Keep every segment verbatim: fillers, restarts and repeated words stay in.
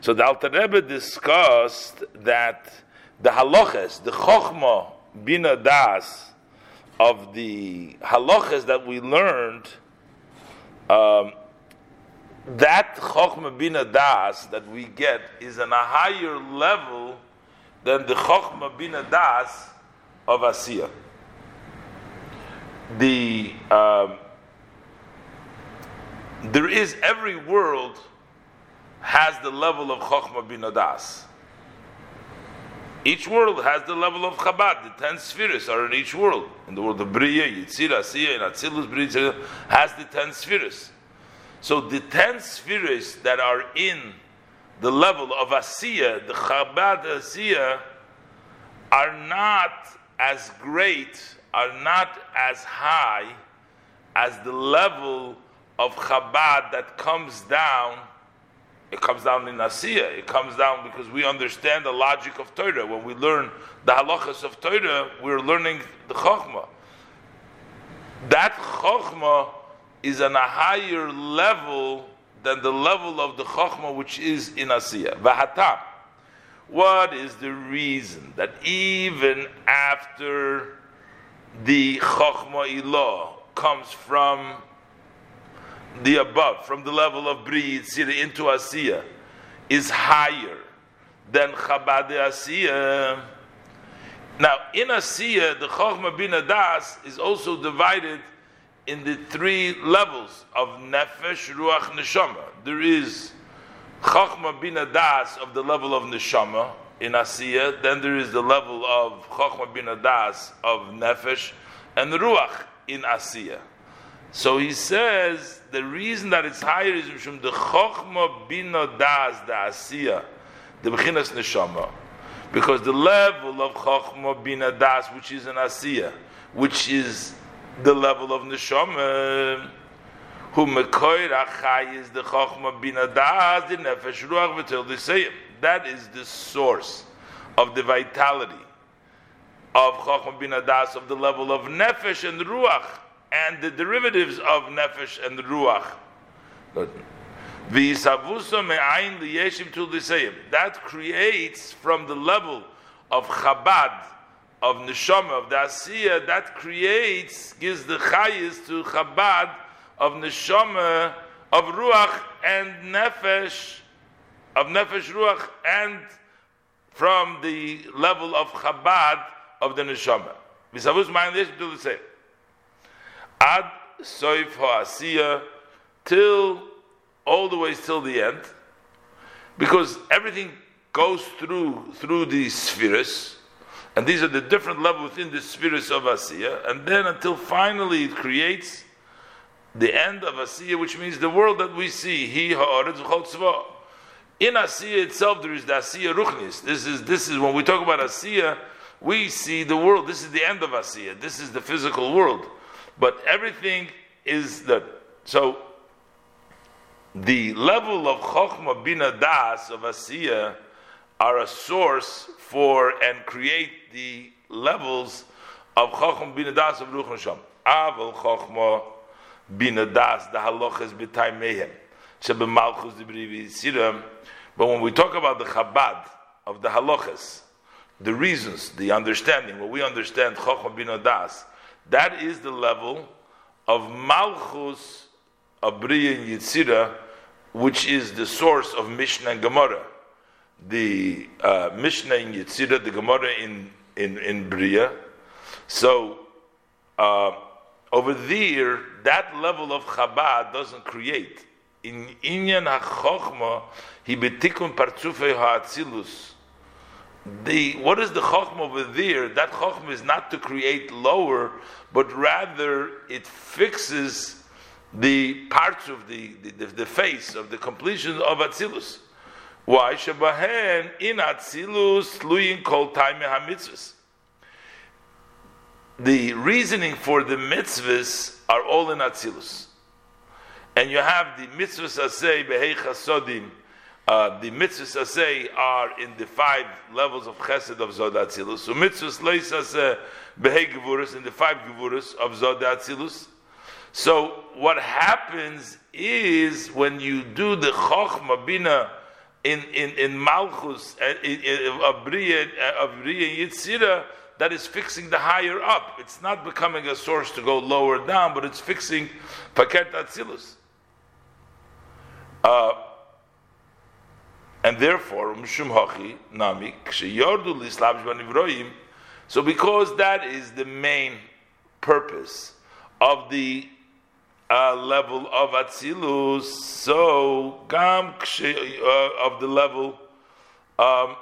So the Alter Rebbe discussed that the halachas, the chokhmah, bina das, of the halachas that we learned, um, that chokhmah bina das that we get is on a higher level than the chokhmah bina das of Asiyah. The um, there is every world has the level of chokhmah bina das. Each world has the level of Chabad. The ten spheres are in each world. In the world of Bria, Yitzira, Asiyah, and Atzilus, Bria has the ten spheres. So the ten spheres that are in the level of Asiyah, the Chabad Asiyah, are not as great, are not as high as the level of Chabad that comes down. It comes down in Asiyah. It comes down because we understand the logic of Torah. When we learn the halachas of Torah, we're learning the Chokhmah. That Chokhmah is on a higher level than the level of the Chokhmah which is in Asiyah. V'hatam. What is the reason that even after the Chokhmah Ilah comes from the above, from the level of Bri Yitzira into Asiyah, is higher than Chabad Asiyah? Now, in Asiyah, the Chokhmah Bina Das is also divided in the three levels of Nefesh, Ruach, Neshama. There is Chokhmah Bina Das of the level of Neshama in Asiyah, then there is the level of Chokhmah Bina Das of Nefesh and Ruach in Asiyah. So he says the reason that it's higher is from the Chokhmah Bina Das, the Asiyah, the Bechinas Neshama, because the level of Chokhmah Bina Das, which is an Asiyah, which is the level of Neshama, who Mekoir Achai is the Chokhmah Bina Das, the Nefesh Ruach V'Til D'Seyim. That is the source of the vitality of Chokhmah Bina Das, of the level of Nefesh and Ruach, and the derivatives of Nefesh and Ruach. That creates from the level of Chabad, of Neshama, of the Asiyah, that creates, gives the Chayis to Chabad, of Neshama, of Ruach and Nefesh, of Nefesh Ruach, and from the level of Chabad, of the Neshama. Ad soif ha'asiyah, till all the way till the end, because everything goes through through these spheres, and these are the different levels within the spheres of Asiyah, and then until finally it creates the end of Asiyah, which means the world that we see. Hi ha'aretz v'chol tzva. In Asiyah itself, there is the Asiyah Ruchnis. This is this is when we talk about Asiyah, we see the world. This is the end of Asiyah. This is the physical world. But everything is that. So, the level of Chokhmah Bina Das of Asiyah are a source for and create the levels of Chokhmah Bina Das of Ruach Neshama. Aval Chokhmah Bina Das, the halachas b'tay mehem, shebe malchus d'brivi siram. But when we talk about the Chabad of the halachas, the reasons, the understanding, what we understand Chokhmah Bina Das, that is the level of Malchus, of Bria and Yitzira, which is the source of Mishnah and Gemara. The uh, Mishnah in Yitzira, the Gemara in, in, in Bria. So, uh, over there, that level of Chabad doesn't create. In Inyan HaChochma, he betikun partzufei ha'atzilus. The, what is the Chokhmah over there? That Chokhmah is not to create lower, but rather it fixes the parts of the, the, the, the face of the completion of Atzilus. Why? Shabahen in Atzilus luyin kol taimei hamitzvahs. The reasoning for the mitzvahs are all in Atzilus. And you have the mitzvahs asay behei chasodim. Uh, the mitzvahs asay are in the five levels of chesed of Zod Atzilus. So mitzvahs leis asay behei gevurus, in the five gevurus of Zod Atzilus. So what happens is when you do the Chokhmah Bina in in in Malchus of Bria of Bria Yitzira that is fixing the higher up. It's not becoming a source to go lower down, but it's fixing Paket Atzilus. Uh, and therefore, Mishum Hachi Nami Ksheyordu Lislabsh Banivroim. So, because that is the main purpose of the uh, level of Atzilus, so Gam uh, of the level um,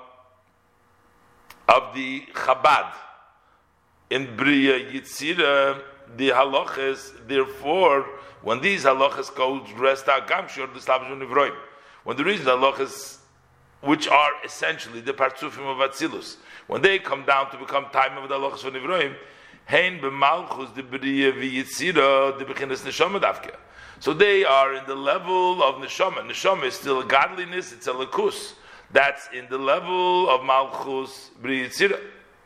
of the Chabad in Bria Yitzira, the halachas, therefore, when these halachas go rest out, Gam Shor the Slabsh Banivroim. When the reason halachas, which are essentially the partsufim of Atzilus, when they come down to become time of the halachas of Nivroim, hein b'malchus de b'riya v'yitzira de b'chinas neshama davke. So they are in the level of neshama. Neshama is still a godliness; it's a lakus. That's in the level of malchus b'riya yitzira.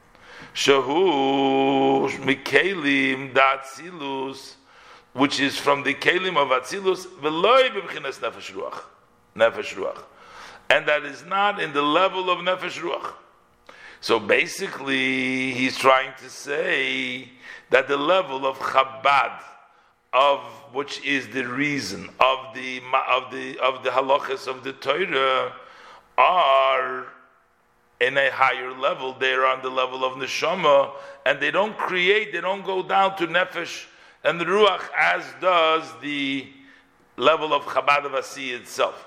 Shahu mikelim da'atzilus, which is from the kelim of Atzilus, v'loy b'chinas nefesh ruach, nefesh ruach, and that is not in the level of nefesh ruach. So basically, he's trying to say that the level of Chabad, of which is the reason of the of the of the halachas of the Torah, are in a higher level. They're on the level of neshama, and they don't create, they don't go down to nefesh and the ruach as does the level of Chabad of Asiyah itself.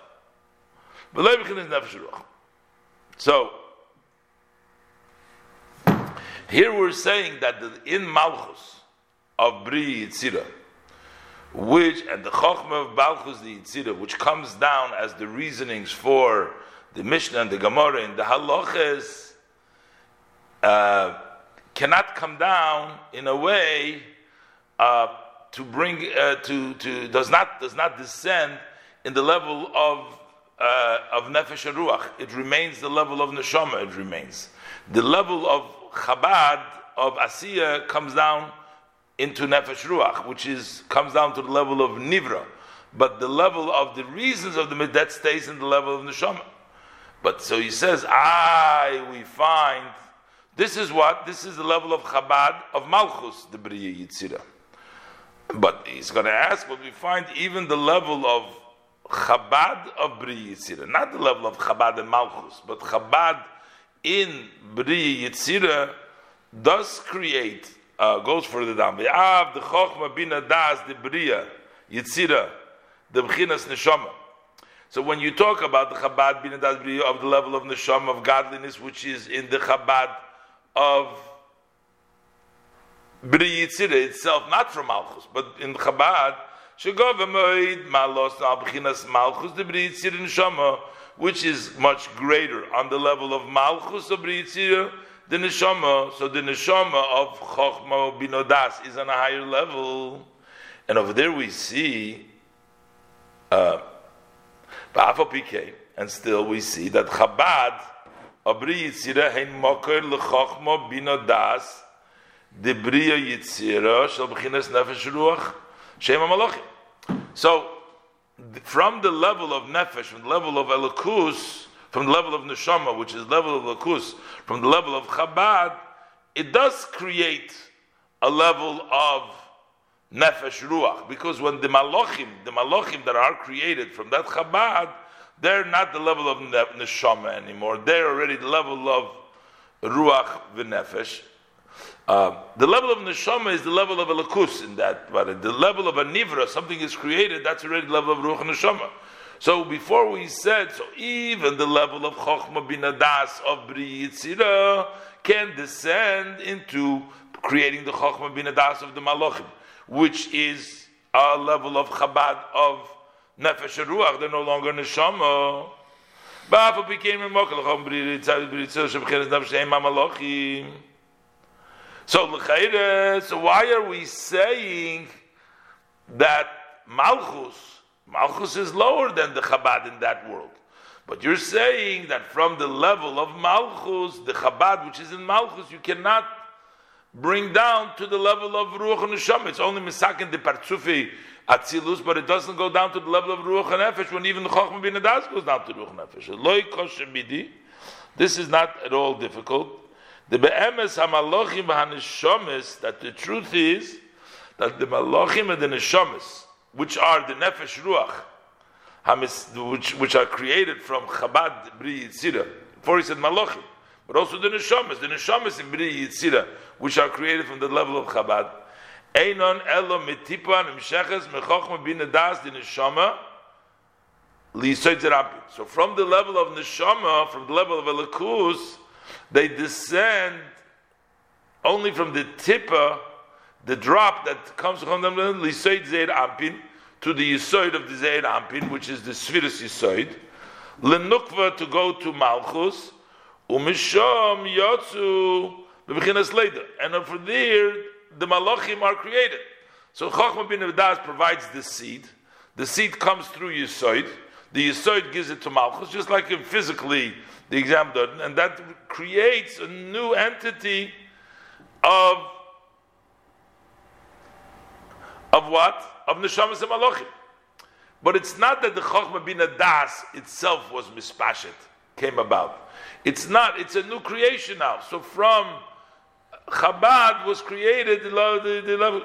So here we're saying that the, in Malchus of Bri Yitzira, which and the Chochmah of Malchus the Yitzira, which comes down as the reasonings for the Mishnah and the Gemara and the Halachas, uh, cannot come down in a way uh, to bring uh, to to does not does not descend in the level of uh, of Nefesh and Ruach. It remains the level of Neshama. It remains the level of Chabad of Asiyah comes down into Nefesh Ruach, which is comes down to the level of Nivra, but the level of the reasons of the Midat stays in the level of Neshama. But so he says, I we find this is what this is the level of Chabad of Malchus, the Bria Yitzira. But he's going to ask, but we find even the level of Chabad of Bria Yitzira, not the level of Chabad and Malchus, but Chabad in Bria Yitzira does create, uh, goes further down. The Av, the Chochmah Bina Das, the Bria Yitzira, the B'chinas Neshama. So when you talk about the Chabad Bina Das Bria of the level of Neshama, of godliness, which is in the Chabad of Bria Yitzira itself, not from Malchus, but in Chabad, Shegov Emoid Malos Al B'chinas Malchus, the Bria Yitzira Neshama, which is much greater on the level of Malchus of Bria Yitzira, the Neshama. So the Neshama of Chochmah Binodas is on a higher level. And over there we see, uh, and still we see that Chabad of Bria Yitzira hein moker lechochmah binodas the Bria Yitzira shel b'chinas nefesh ruach shem hamalachim. So from the level of nefesh, from the level of elokus, from the level of neshama, which is the level of elokus, from the level of Chabad, it does create a level of nefesh ruach, because when the malachim, the malachim that are created from that Chabad, they're not the level of neshama anymore. They're already the level of ruach v'nefesh. Uh, the level of neshama is the level of elokus in that, but the level of a nivra, something is created, that's already the level of ruach and neshama. So before we said, so even the level of chochmah binadas of Bri Yitzira can descend into creating the chochmah binadas of the malachim, which is a level of Chabad of nefesh and ruach. They're no longer neshama. But became a mokel Bri Yitzira shebcheres nefesh malachim. So, so why are we saying that Malchus, Malchus is lower than the Chabad in that world? But you're saying that from the level of Malchus, the Chabad which is in Malchus, you cannot bring down to the level of Ruach and Neshama. It's only Misakin the Partzufi Atzilus, but it doesn't go down to the level of Ruach and Nefesh when even the Chochmah Bin Adas goes down to Ruach and Nefesh. Loi kosher midi. This is not at all difficult. The be'emes ha-malachim ha-neshomes, that the truth is that the malachim and the neshomes, which are the Nefesh Ruach, which, which are created from Chabad Bri Yitzira. Before he said malachim, but also the neshomes, the neshomes in Bri Yitzira, which are created from the level of Chabad. Einon elo mitipa nimsheches mechochma bin adas di neshama liyisoid zerampin. So from the level of neshama, from the level of elikus, they descend only from the tipa, the drop that comes from them liyisoid zerampin to the yisoid of the zerampin, which is the svirus yisoid, lenukva to go to malchus, umisham yotzu bebechinas later, and from there the malachim are created. So Chochmah bin Adas provides the seed. The seed comes through Yisoid. The Yisoid gives it to Malchus, just like in physically the exam done, and that creates a new entity of of what? Of Neshamas and Malachim. But it's not that the Chochmah bin Adas itself was mispashet, came about. It's not. It's a new creation now. So from Chabad was created the level.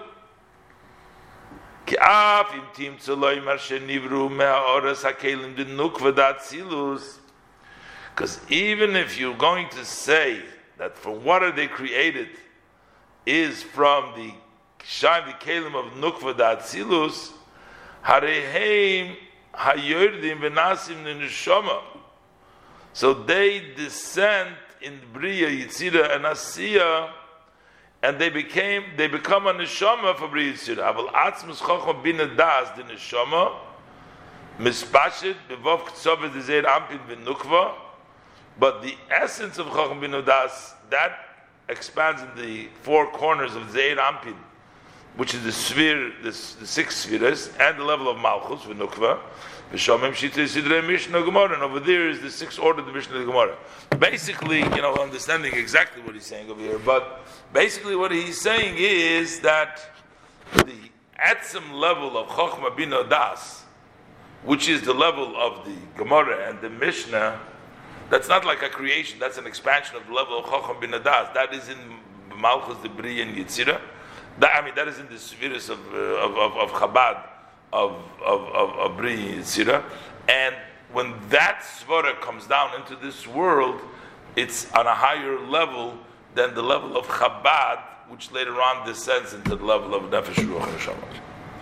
Because even if you're going to say that from what are they created is from the shine the kelim of nukva datzilus, hareheim hayordim v'nasim neshama. So they descend in Bria, Yitzira, and Asiya, and they became, they become a neshama for Bria Yitzira. Aval atzmus chochma bin adas the neshama, mispashet bevov ktsovet zeir ampin v'nukva, but the essence of chochma bin adas that expands in the four corners of zeir ampin, which is the sphere, the, the six spheres, and the level of malchus v'nukva. And over there is the sixth order of the Mishnah of the Gemara. Basically, you know, understanding exactly what he's saying over here, but basically what he's saying is that the atzim level of Chochmah bin Adas, which is the level of the Gemara and the Mishnah, that's not like a creation, that's an expansion of the level of Chochmah bin Adas. That is in Malchus, the Bri, and Yitzira. That, I mean, that is in the spheres of, uh, of, of, of Chabad, of of of, of Bri Yitzira, and when that svara comes down into this world, it's on a higher level than the level of Chabad, which later on descends into the level of Nefesh Ruach Neshama.